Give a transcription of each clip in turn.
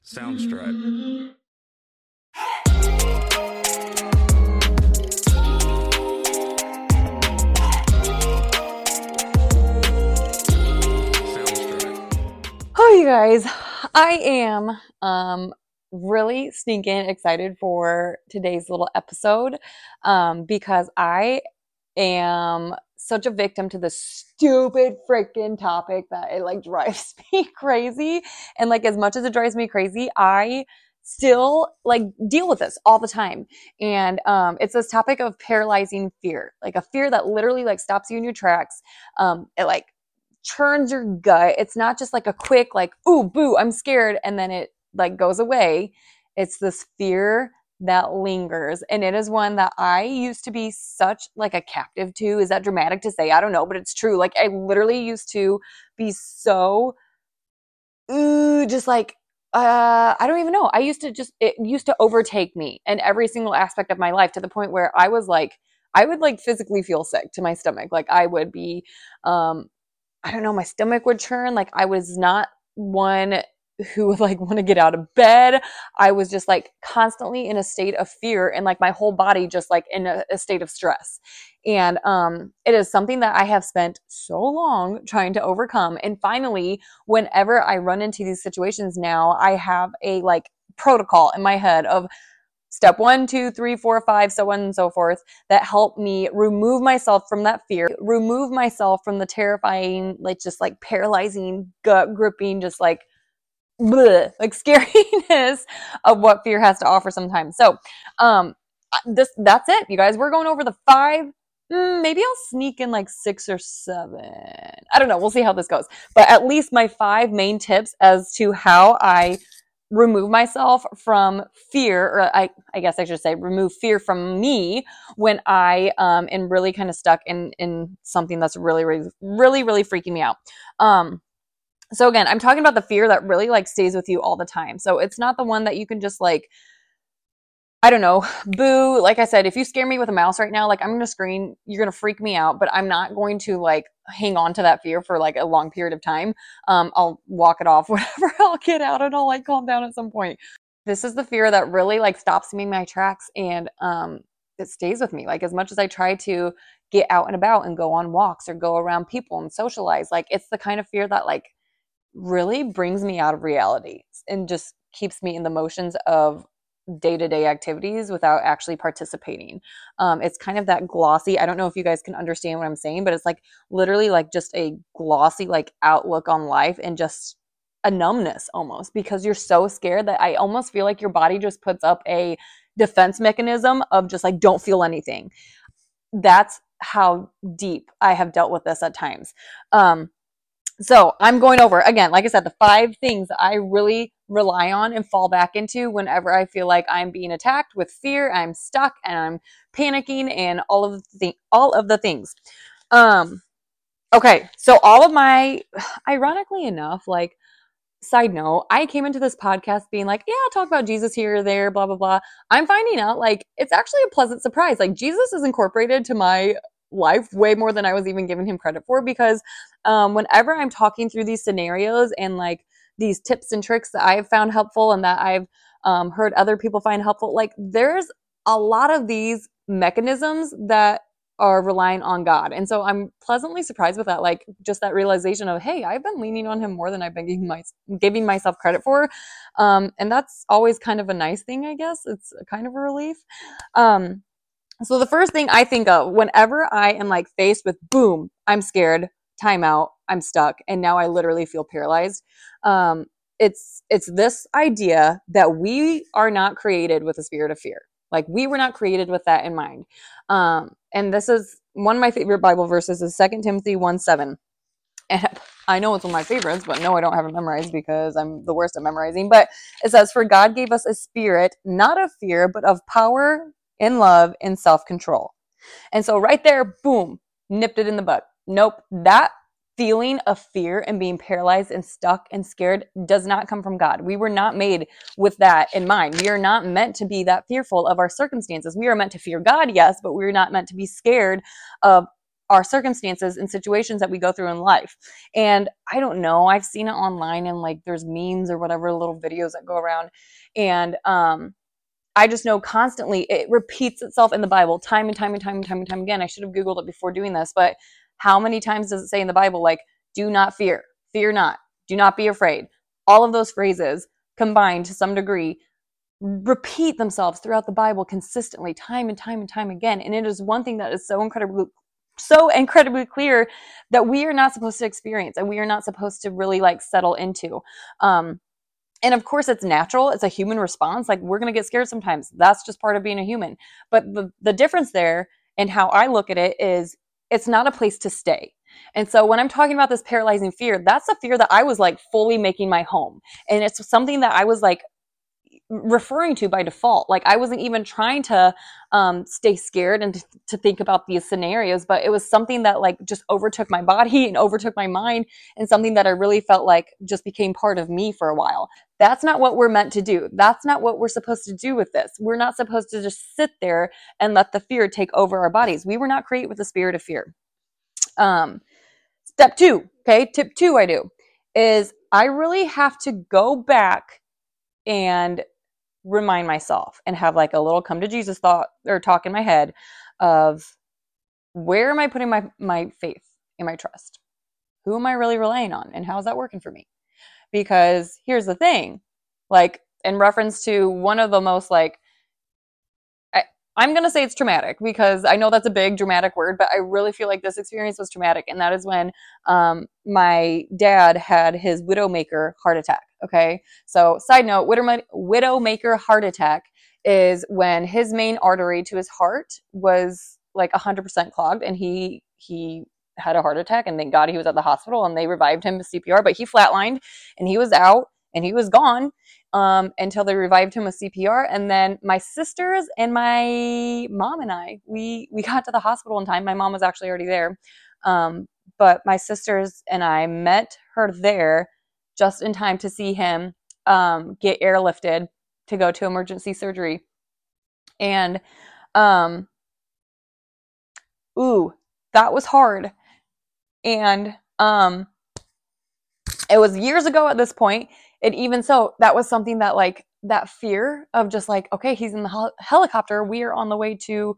Soundstripe. Oh, you guys, I am really stinking excited for today's little episode because I am such a victim to this stupid freaking topic that it like drives me crazy. And like as much as it drives me crazy, I still like deal with this all the time. And it's this topic of paralyzing fear, like a fear that literally like stops you in your tracks. It like churns your gut. It's not just like a quick like, ooh, boo, I'm scared, and then it like goes away. It's this fear that lingers. And it is one that I used to be such like a captive to. Is that dramatic to say? I don't know, but it's true. Like I literally used to be so just like I don't even know. It used to overtake me in every single aspect of my life to the point where I was like, I would like physically feel sick to my stomach. Like I would be I don't know, my stomach would churn. Like I was not one who would like want to get out of bed. I was just like constantly in a state of fear and like my whole body just like in a state of stress. And it is something that I have spent so long trying to overcome. And finally, whenever I run into these situations now, I have a like protocol in my head of step 1, 2, 3, 4, 5, so on and so forth, that help me remove myself from that fear, remove myself from the terrifying, like just like paralyzing, gut gripping, just like bleh, like scariness of what fear has to offer sometimes. So that's it, you guys. We're going over the 5. Maybe I'll sneak in like 6 or 7. I don't know. We'll see how this goes. But at least my 5 main tips as to how I remove myself from fear, or I guess I should say remove fear from me when I am really kind of stuck in something that's really freaking me out. So again, I'm talking about the fear that really like stays with you all the time. So it's not the one that you can just like, I don't know, boo. Like I said, if you scare me with a mouse right now, like I'm going to scream, you're going to freak me out, but I'm not going to like hang on to that fear for like a long period of time. I'll walk it off, whatever. I'll get out and I'll like calm down at some point. This is the fear that really like stops me in my tracks, and it stays with me. Like as much as I try to get out and about and go on walks or go around people and socialize, like it's the kind of fear that like really brings me out of reality and just keeps me in the motions of day-to-day activities without actually participating. It's kind of that glossy, I don't know if you guys can understand what I'm saying, but it's like literally like just a glossy like outlook on life and just a numbness almost, because you're so scared that I almost feel like your body just puts up a defense mechanism of just like don't feel anything. That's how deep I have dealt with this at times. So I'm going over, again, like I said, the 5 things I really rely on and fall back into whenever I feel like I'm being attacked with fear, I'm stuck, and I'm panicking, and all of the things. Okay, so all of my, ironically enough, like, side note, I came into this podcast being like, yeah, I'll talk about Jesus here or there, blah, blah, blah. I'm finding out like it's actually a pleasant surprise. Like Jesus is incorporated to my life way more than I was even giving him credit for, because whenever I'm talking through these scenarios and like these tips and tricks that I've found helpful and that I've heard other people find helpful, like there's a lot of these mechanisms that are relying on God. And so I'm pleasantly surprised with that, like just that realization of, hey, I've been leaning on him more than I've been giving myself credit for. And that's always kind of a nice thing, I guess. It's kind of a relief. So the first thing I think of whenever I am like faced with, boom, I'm scared, timeout, I'm stuck, and now I literally feel paralyzed. It's this idea that we are not created with a spirit of fear. Like we were not created with that in mind. And this is one of my favorite Bible verses is 2 Timothy 1:7. And I know it's one of my favorites, but no, I don't have it memorized because I'm the worst at memorizing. But it says, for God gave us a spirit, not of fear, but of power and love and self-control. And so right there, boom, nipped it in the bud. Nope, that feeling of fear and being paralyzed and stuck and scared does not come from God. We were not made with that in mind. We are not meant to be that fearful of our circumstances. We are meant to fear God, yes, but we're not meant to be scared of our circumstances and situations that we go through in life. And I don't know, I've seen it online and like there's memes or whatever little videos that go around. And I just know constantly it repeats itself in the Bible time and time and time and time and time again. I should have Googled it before doing this, but how many times does it say in the Bible, like, do not fear, fear not, do not be afraid? All of those phrases combined to some degree repeat themselves throughout the Bible consistently, time and time and time again. And it is one thing that is so incredibly clear that we are not supposed to experience and we are not supposed to really like settle into. And of course, it's natural. It's a human response. Like, we're going to get scared sometimes. That's just part of being a human. But the difference there and how I look at it is it's not a place to stay. And so when I'm talking about this paralyzing fear, that's a fear that I was like fully making my home. And it's something that I was like referring to by default. Like, I wasn't even trying to stay scared and to think about these scenarios, but it was something that like just overtook my body and overtook my mind, and something that I really felt like just became part of me for a while. That's not what we're meant to do. That's not what we're supposed to do with this. We're not supposed to just sit there and let the fear take over our bodies. We were not created with the spirit of fear. Step two, okay, tip two I do is I really have to go back and remind myself and have like a little come to Jesus thought or talk in my head of, where am I putting my faith and my trust? Who am I really relying on? And how is that working for me? Because here's the thing, like in reference to one of the most like, I'm going to say it's traumatic because I know that's a big dramatic word, but I really feel like this experience was traumatic. And that is when my dad had his widowmaker heart attack. Okay. So side note, widowmaker heart attack is when his main artery to his heart was like 100% clogged, and he had a heart attack, and thank God he was at the hospital and they revived him with CPR, but he flatlined and he was out and he was gone until they revived him with CPR. And then my sisters and my mom and I, we got to the hospital in time. My mom was actually already there. But my sisters and I met her there just in time to see him get airlifted to go to emergency surgery. And that was hard. And it was years ago at this point. And even so, that was something that like that fear of just like, okay, he's in the helicopter. We are on the way to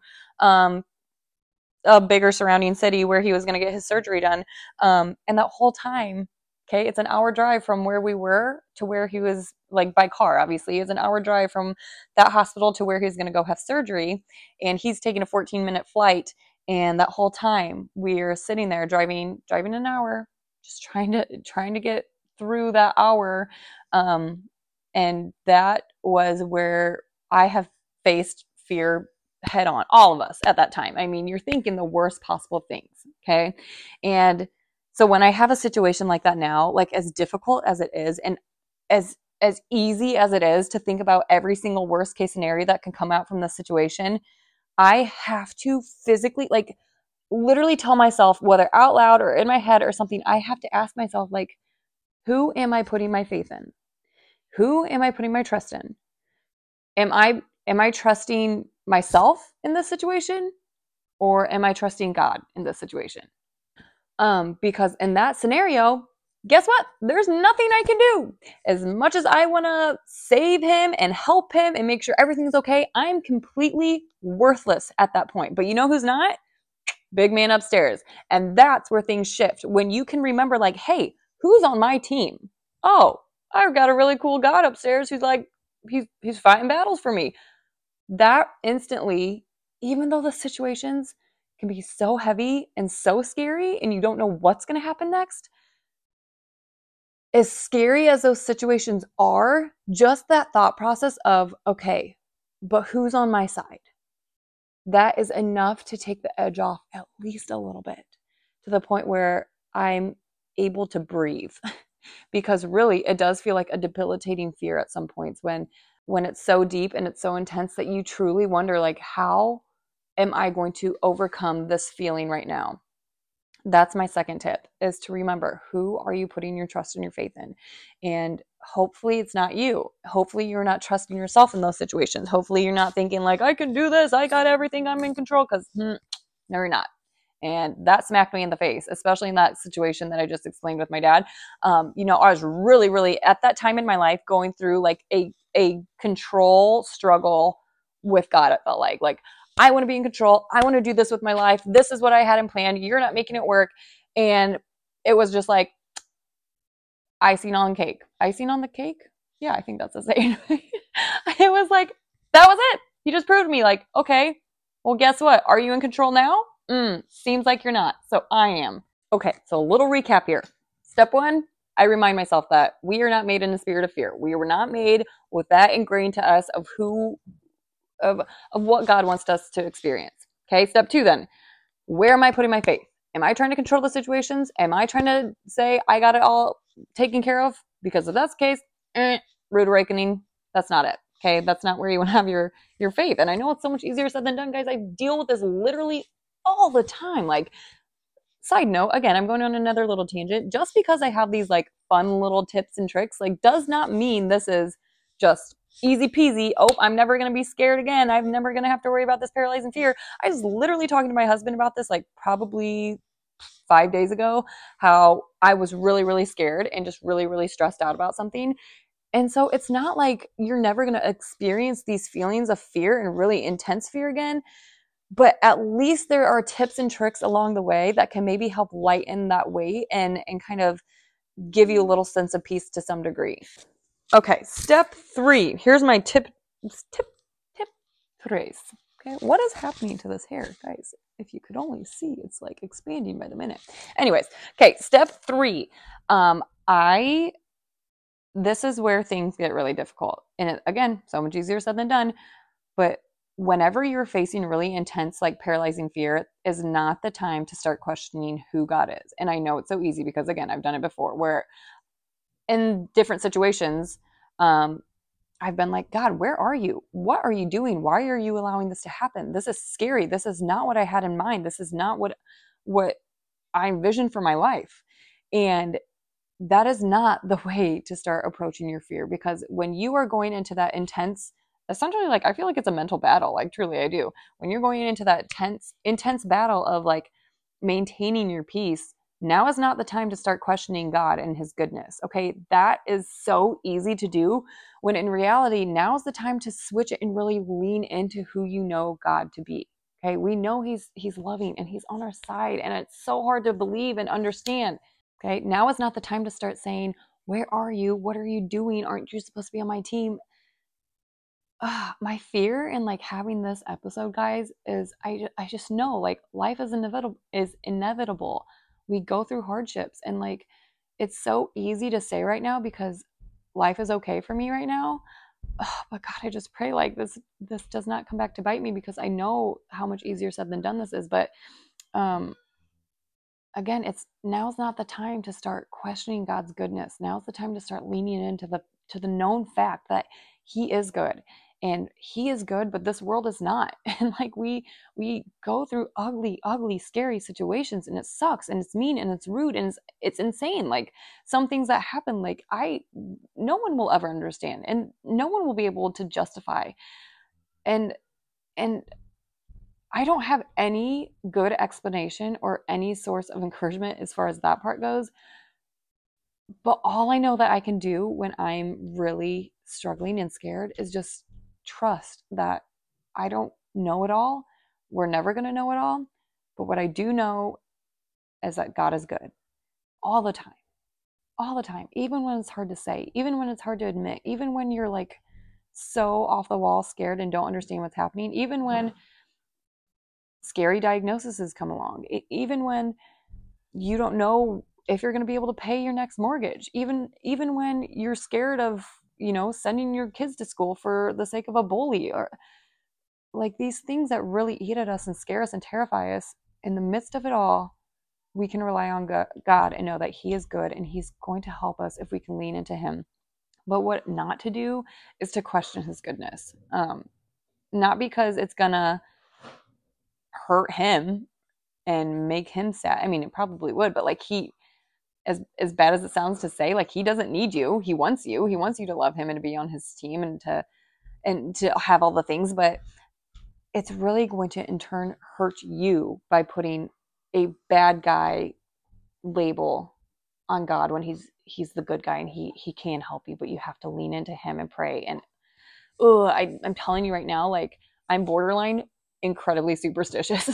a bigger surrounding city where he was going to get his surgery done. And that whole time, okay, it's an hour drive from where we were to where he was, like by car, obviously. It's an hour drive from that hospital to where he's going to go have surgery. And he's taking a 14-minute flight. And that whole time we're sitting there driving an hour, just trying to get through that hour. And that was where I have faced fear head on, all of us at that time. I mean, you're thinking the worst possible things. Okay. And so when I have a situation like that now, like as difficult as it is, and as easy as it is to think about every single worst case scenario that can come out from this situation, I have to physically, like, literally tell myself, whether out loud or in my head or something, I have to ask myself, like, who am I putting my faith in? Who am I putting my trust in? Am I trusting myself in this situation, or am I trusting God in this situation? Because in that scenario, guess what? There's nothing I can do. As much as I want to save him and help him and make sure everything's okay, I'm completely worthless at that point. But you know who's not? Big man upstairs. And that's where things shift. When you can remember, like, hey, who's on my team? Oh, I've got a really cool God upstairs who's like, he's fighting battles for me. That instantly, even though the situations can be so heavy and so scary and you don't know what's going to happen next, as scary as those situations are, just that thought process of, okay, but who's on my side? That is enough to take the edge off at least a little bit, to the point where I'm able to breathe. Because really, it does feel like a debilitating fear at some points when it's so deep and it's so intense that you truly wonder, like, how am I going to overcome this feeling right now? That's my second tip, is to remember, who are you putting your trust and your faith in? And hopefully it's not you. Hopefully you're not trusting yourself in those situations. Hopefully you're not thinking like, I can do this, I got everything, I'm in control, because no, you're not. And that smacked me in the face, especially in that situation that I just explained with my dad. You know, I was really, really at that time in my life going through like a control struggle with God. It felt like I want to be in control. I want to do this with my life. This is what I had in plan. You're not making it work. And it was just like icing on cake. Icing on the cake? Yeah, I think that's the saying. It was like, that was it. He just proved to me, like, okay, well, guess what? Are you in control now? Seems like you're not. So I am. Okay, so a little recap here. Step one, I remind myself that we are not made in the spirit of fear. We were not made with that ingrained to us of of what God wants us to experience. Okay, step two then, where am I putting my faith? Am I trying to control the situations? Am I trying to say I got it all taken care of? Because if that's the case, rude awakening, that's not it. Okay, that's not where you want to have your faith. And I know it's so much easier said than done, guys. I deal with this literally all the time. Like, side note, again, I'm going on another little tangent. Just because I have these like fun little tips and tricks, like, does not mean this is just easy peasy. Oh, I'm never going to be scared again. I'm never going to have to worry about this paralyzing fear. I was literally talking to my husband about this, like, probably 5 days ago, how I was really, really scared and just really, really stressed out about something. And so it's not like you're never going to experience these feelings of fear and really intense fear again, but at least there are tips and tricks along the way that can maybe help lighten that weight and kind of give you a little sense of peace to some degree. Okay, step three. Here's my tip tres. Okay, what is happening to this hair, guys? If you could only see, it's like expanding by the minute. Anyways, okay, step three. This is where things get really difficult. And it, again, so much easier said than done. But whenever you're facing really intense, like paralyzing fear, is not the time to start questioning who God is. And I know it's so easy because, again, I've done it before where in different situations, I've been like, God, where are you? What are you doing? Why are you allowing this to happen? This is scary. This is not what I had in mind. This is not what I envisioned for my life. And that is not the way to start approaching your fear, because when you are going into that intense, essentially, like, I feel like it's a mental battle, like, truly I do. When you're going into that intense battle of like maintaining your peace, now is not the time to start questioning God and his goodness. Okay, that is so easy to do, when in reality, now is the time to switch it and really lean into who you know God to be. Okay, we know he's loving and he's on our side, and it's so hard to believe and understand. Okay, now is not the time to start saying, where are you? What are you doing? Aren't you supposed to be on my team? My fear in like having this episode, guys, is I just know like life is inevitable. We go through hardships, and like it's so easy to say right now because life is okay for me right now. But God, I just pray like this does not come back to bite me, because I know how much easier said than done this is. But again, it's now's not the time to start questioning God's goodness. Now's the time to start leaning into the known fact that he is good, and he is good, but this world is not. And like we go through ugly, scary situations, and it sucks, and it's mean, and it's rude, and it's insane. Like some things that happen, like no one will ever understand, and no one will be able to justify. And I don't have any good explanation or any source of encouragement as far as that part goes. But all I know that I can do when I'm really struggling and scared is just trust that I don't know it all. We're never going to know it all. But what I do know is that God is good all the time, all the time, even when it's hard to say, even when it's hard to admit, even when you're like so off the wall, scared, and don't understand what's happening, even when scary diagnoses come along, even when you don't know if you're going to be able to pay your next mortgage, even when you're scared of sending your kids to school for the sake of a bully, or like these things that really eat at us and scare us and terrify us. In the midst of it all, we can rely on God and know that he is good, and he's going to help us if we can lean into him. But what not to do is to question his goodness, not because it's gonna hurt him and make him sad. I mean, it probably would, but like as bad as it sounds to say, like he doesn't need you. He wants you. He wants you to love him and to be on his team and to have all the things, but it's really going to in turn hurt you by putting a bad guy label on God when he's the good guy and he can help you, but you have to lean into him and pray. And I'm telling you right now, like I'm borderline incredibly superstitious.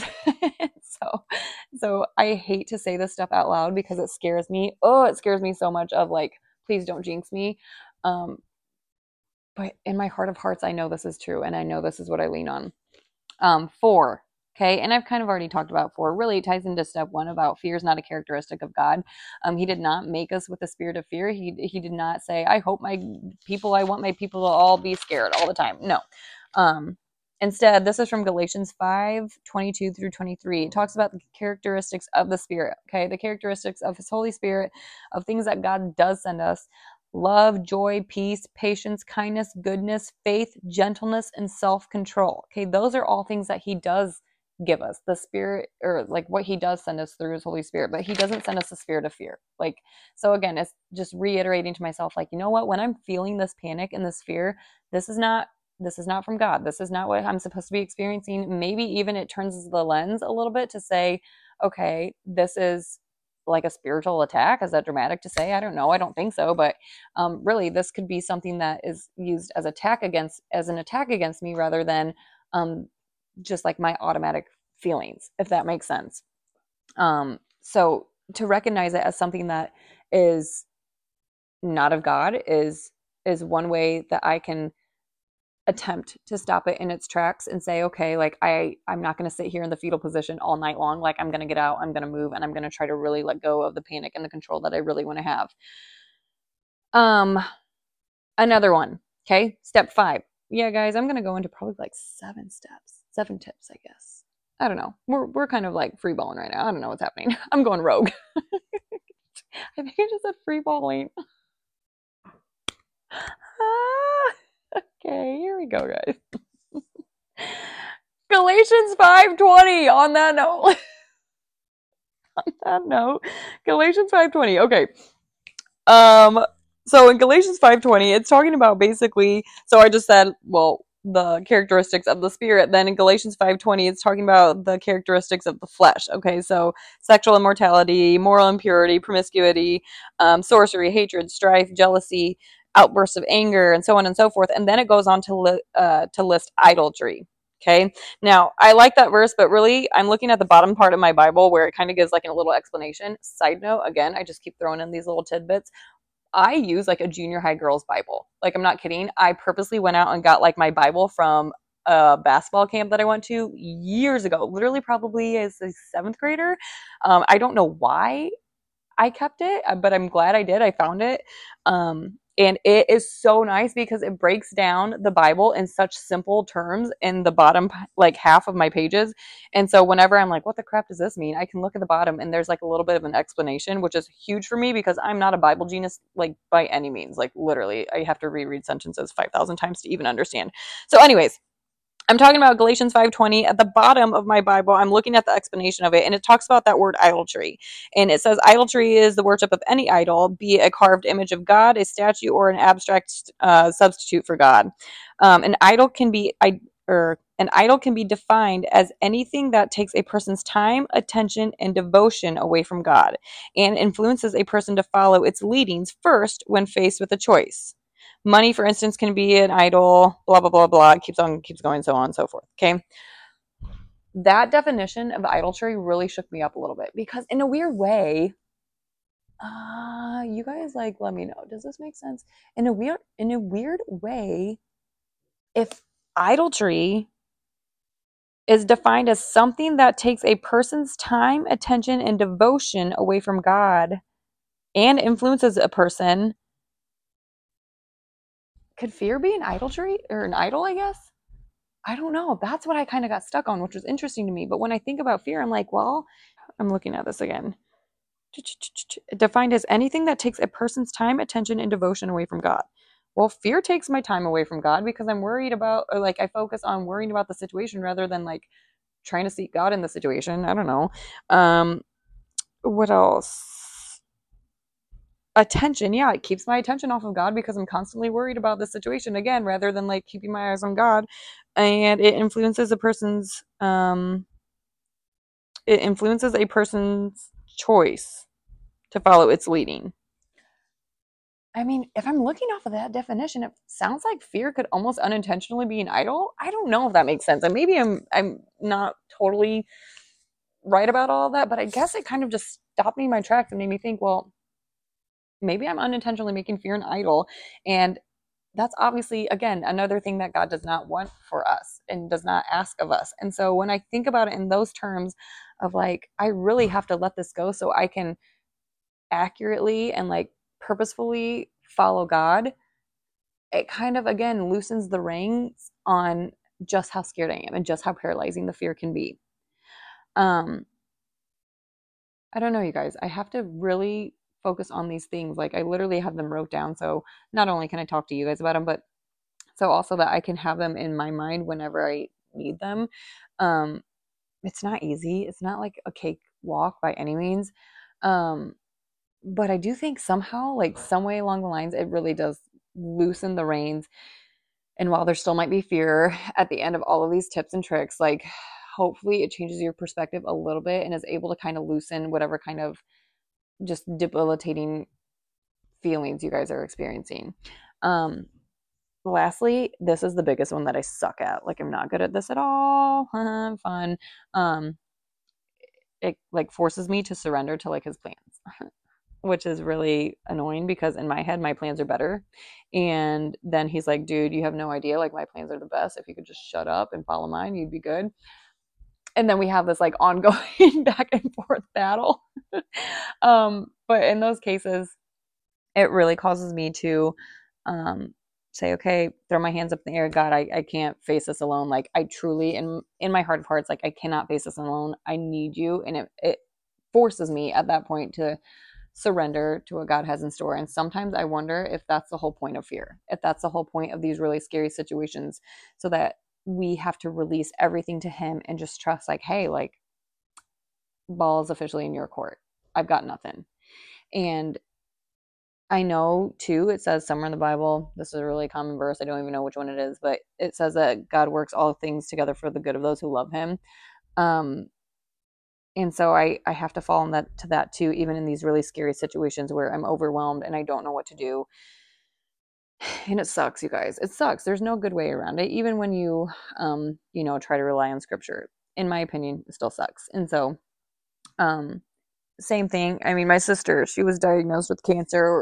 so I hate to say this stuff out loud because it scares me. Oh, it scares me so much of like, please don't jinx me. Um, but in my heart of hearts, I know this is true and I know this is what I lean on. Four. Okay, and I've kind of already talked about four. Really, it ties into step one about fear is not a characteristic of God. He did not make us with a spirit of fear. He did not say, I hope I want my people to all be scared all the time. No. Instead, this is from Galatians 5:22 through 23. It talks about the characteristics of the Spirit, okay? The characteristics of His Holy Spirit, of things that God does send us: love, joy, peace, patience, kindness, goodness, faith, gentleness, and self-control. Okay, those are all things that He does give us. The Spirit, or like what He does send us through His Holy Spirit, but He doesn't send us a spirit of fear. Like, so again, it's just reiterating to myself, like, you know what? When I'm feeling this panic and this fear, this is not from God. This is not what I'm supposed to be experiencing. Maybe even it turns the lens a little bit to say, okay, this is like a spiritual attack. Is that dramatic to say? I don't know. I don't think so. But really, this could be something that is used as an attack against me rather than just like my automatic feelings, if that makes sense. So to recognize it as something that is not of God is one way that I can attempt to stop it in its tracks and say, okay, like I'm not going to sit here in the fetal position all night long. Like I'm going to get out, I'm going to move, and I'm going to try to really let go of the panic and the control that I really want to have. Another one. Okay. Step 5. Yeah, guys, I'm going to go into probably like 7 steps, 7 tips, I guess. I don't know. We're kind of like free balling right now. I don't know what's happening. I'm going rogue. I think I just said free balling. Okay, here we go, guys. Galatians 5:20 on that note. Galatians 5:20. Okay. So in Galatians 5:20, it's talking about basically, so I just said, well, the characteristics of the spirit. Then in Galatians 5:20, it's talking about the characteristics of the flesh. Okay, so sexual immorality, moral impurity, promiscuity, sorcery, hatred, strife, jealousy, outbursts of anger, and so on and so forth. And then it goes on to list idolatry. Okay, now I like that verse, but really I'm looking at the bottom part of my Bible where it kind of gives like a little explanation. Side note, again, I just keep throwing in these little tidbits. I use like a junior high girls Bible. Like I'm not kidding. I purposely went out and got like my Bible from a basketball camp that I went to years ago, literally probably as a 7th grader. I don't know why I kept it, but I'm glad I did. I found it. And it is so nice because it breaks down the Bible in such simple terms in the bottom, like half of my pages. And so whenever I'm like, what the crap does this mean? I can look at the bottom and there's like a little bit of an explanation, which is huge for me because I'm not a Bible genius, like by any means. Like literally, I have to reread sentences 5,000 times to even understand. So anyways, I'm talking about Galatians 5:20 at the bottom of my Bible. I'm looking at the explanation of it, and it talks about that word idolatry. And it says idolatry is the worship of any idol, be it a carved image of God, a statue, or an abstract substitute for God. An idol can be defined as anything that takes a person's time, attention, and devotion away from God, and influences a person to follow its leadings first when faced with a choice. Money, for instance, can be an idol, blah, blah, blah, blah. It keeps going, so on and so forth. Okay. That definition of idolatry really shook me up a little bit because in a weird way, you guys like let me know. Does this make sense? In a weird way, if idolatry is defined as something that takes a person's time, attention, and devotion away from God and influences a person, could fear be an idolatry or an idol, I guess? I don't know. That's what I kind of got stuck on, which was interesting to me. But when I think about fear, I'm like, well, I'm looking at this again. Defined as anything that takes a person's time, attention, and devotion away from God. Well, fear takes my time away from God because I'm worried about, or like I focus on worrying about the situation rather than like trying to seek God in the situation. I don't know. What else? Attention, yeah, it keeps my attention off of God because I'm constantly worried about the situation again rather than like keeping my eyes on God. And it influences a person's it influences a person's choice to follow its leading. I mean, if I'm looking off of that definition, it sounds like fear could almost unintentionally be an idol. I don't know if that makes sense. And maybe I'm not totally right about all of that, but I guess it kind of just stopped me in my tracks and made me think, well, maybe I'm unintentionally making fear an idol. And that's obviously, again, another thing that God does not want for us and does not ask of us. And so when I think about it in those terms of like, I really have to let this go so I can accurately and like purposefully follow God, it kind of, again, loosens the reins on just how scared I am and just how paralyzing the fear can be. Um, I don't know, you guys. I have to really focus on these things. Like, I literally have them wrote down. So not only can I talk to you guys about them, but so also that I can have them in my mind whenever I need them. Um, it's not easy. It's not like a cake walk by any means. Um, but I do think somehow, like some way along the lines, it really does loosen the reins. And while there still might be fear at the end of all of these tips and tricks, like hopefully it changes your perspective a little bit and is able to kind of loosen whatever kind of just debilitating feelings you guys are experiencing. Um, Lastly, this is the biggest one that I suck at. Like I'm not good at this at all. I'm fun. Um, it like forces me to surrender to like his plans, which is really annoying because in my head my plans are better. And then he's like, dude, you have no idea. Like my plans are the best. If you could just shut up and follow mine, you'd be good. And then we have this like ongoing back and forth battle. But in those cases, it really causes me to um, say, okay, throw my hands up in the air. God, I can't face this alone. Like I truly, in my heart of hearts, like I cannot face this alone. I need you. And it forces me at that point to surrender to what God has in store. And sometimes I wonder if that's the whole point of fear, if that's the whole point of these really scary situations, so that we have to release everything to Him and just trust, like, hey, like, ball is officially in your court. I've got nothing. And I know too, it says somewhere in the Bible, this is a really common verse. I don't even know which one it is, but it says that God works all things together for the good of those who love Him. Um, and so I have to fall in that to that too, even in these really scary situations where I'm overwhelmed and I don't know what to do. And it sucks, you guys. It sucks. There's no good way around it. Even when you try to rely on scripture. In my opinion, it still sucks. And so, um, same thing. I mean, my sister, she was diagnosed with cancer.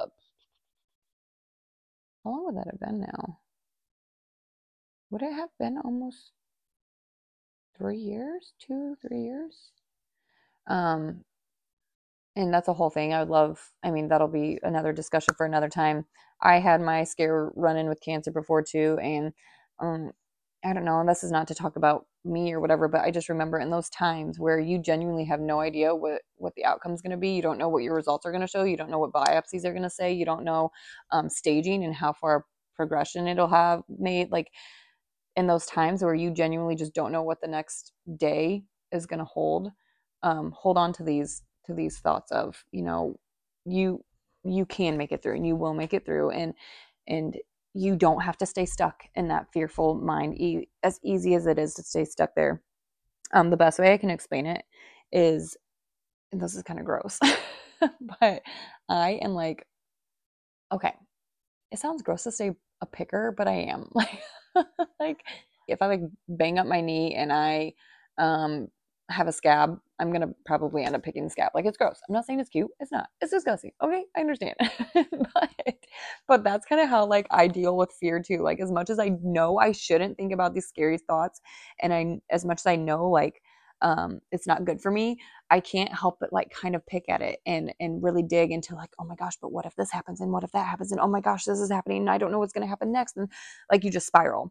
How long would that have been now? Would it have been almost 3 years? 2, 3 years? Um, and that's a whole thing. I would love, I mean, that'll be another discussion for another time. I had my scare run in with cancer before too. And um, I don't know, and this is not to talk about me or whatever, but I just remember in those times where you genuinely have no idea what the outcome is going to be. You don't know what your results are going to show. You don't know what biopsies are going to say. You don't know staging and how far progression it'll have made. Like in those times where you genuinely just don't know what the next day is going to hold on to these thoughts of you can make it through and you will make it through, and you don't have to stay stuck in that fearful mind, as easy as it is to stay stuck there. The best way I can explain it is, and this is kind of gross, but I am like, okay, it sounds gross to say a picker, but I am like, like if I like bang up my knee and I um have a scab, I'm gonna probably end up picking the scab. Like it's gross. I'm not saying it's cute. It's not. It's disgusting. Okay, I understand. but that's kind of how like I deal with fear too. Like as much as I know I shouldn't think about these scary thoughts, and I as much as I know like it's not good for me, I can't help but like kind of pick at it and really dig into like, oh my gosh, but what if this happens and what if that happens and oh my gosh, this is happening and I don't know what's going to happen next, and like you just spiral.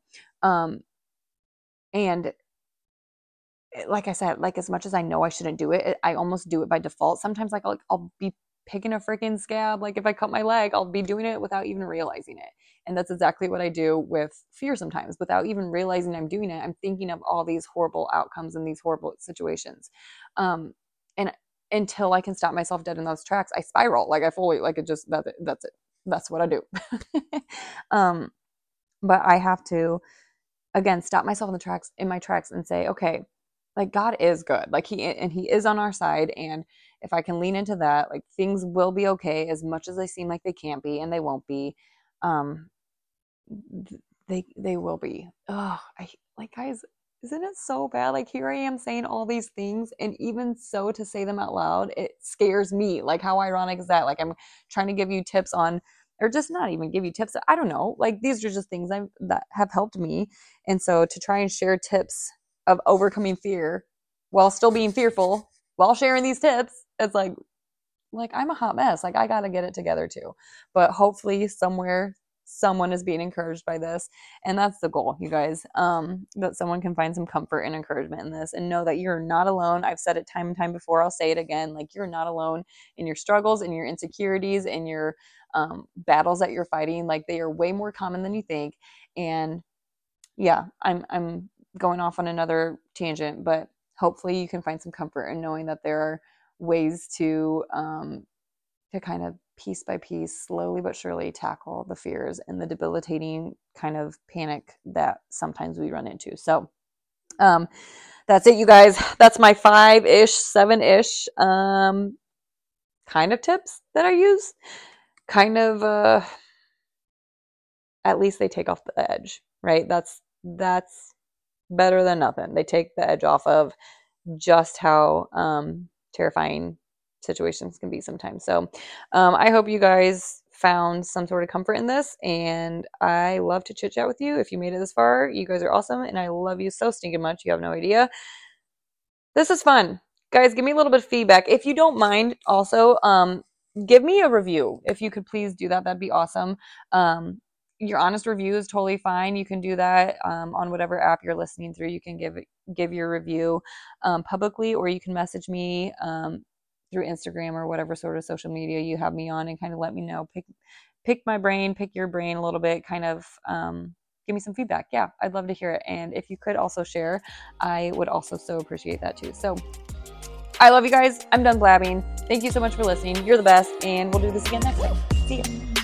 And like I said, like as much as I know I shouldn't do it, I almost do it by default. Sometimes like I'll be picking a freaking scab. Like if I cut my leg, I'll be doing it without even realizing it. And that's exactly what I do with fear sometimes. Without even realizing I'm doing it, I'm thinking of all these horrible outcomes and these horrible situations. And until I can stop myself dead in those tracks, I spiral. Like I fully, like it just, that's it. That's what I do. um, but I have to, again, stop myself in my tracks and say, okay, like God is good. Like he is on our side. And if I can lean into that, like things will be okay as much as they seem like they can't be and they won't be. Um, they will be. Oh, I like guys, isn't it so bad? Like here I am saying all these things, and even so to say them out loud, it scares me. Like how ironic is that? Like I'm trying to give you tips on, or just not even give you tips. I don't know. Like these are just things that have helped me, and so to try and share tips of overcoming fear while still being fearful while sharing these tips, it's like I'm a hot mess. Like I got to get it together too. But hopefully somewhere someone is being encouraged by this, and that's the goal, you guys. That someone can find some comfort and encouragement in this and know that you're not alone. I've said it time and time before. I'll say it again. Like you're not alone in your struggles and your insecurities and your battles that you're fighting. Like they are way more common than you think. And yeah, I'm going off on another tangent, but hopefully you can find some comfort in knowing that there are ways to kind of piece by piece, slowly but surely tackle the fears and the debilitating kind of panic that sometimes we run into. So that's it, you guys. That's my 5-ish, 7-ish kind of tips that I use. Kind of at least they take off the edge, right? That's better than nothing. They take the edge off of just how terrifying situations can be sometimes. So I hope you guys found some sort of comfort in this, and I love to chit chat with you. If you made it this far, you guys are awesome, and I love you so stinking much. You have no idea. This is fun. Guys, give me a little bit of feedback. If you don't mind, also, give me a review. If you could please do that, that'd be awesome. Your honest review is totally fine. You can do that on whatever app you're listening through. You can give your review publicly, or you can message me through Instagram or whatever sort of social media you have me on, and kind of let me know. Pick my brain, pick your brain a little bit, kind of give me some feedback. Yeah, I'd love to hear it. And if you could also share, I would also so appreciate that too. So I love you guys. I'm done blabbing. Thank you so much for listening. You're the best, and we'll do this again next time. See ya.